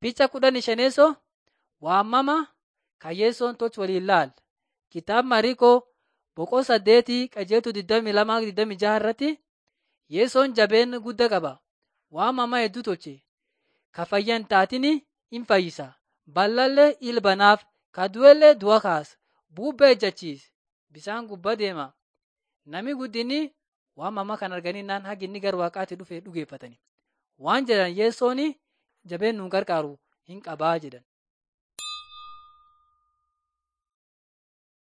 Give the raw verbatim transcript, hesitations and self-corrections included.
Picha kudhan shaneessoo waamama kayyeessoon tochi waliin laal. Kitaaba Mariikoo boqoo saddeetii qajeeltu digdamii lama digdamii jaha irratti yeessoon jabeen guddaa qaba. Waamama hedduu tolche. Ka fayyan taatiin in fayyisa. Ballallee ilbanaaf ka du'ellee du'a kaasa. Bubbee ejjachiisa. Bisaan gubbaa deema. Nami guddinni waamama kan arganinnaan hagi inni gara waaqaatti dhufe dhugeeffatani. Waan jedhan yeessoon jabeen nu gargaaru hin qabaa jedhan.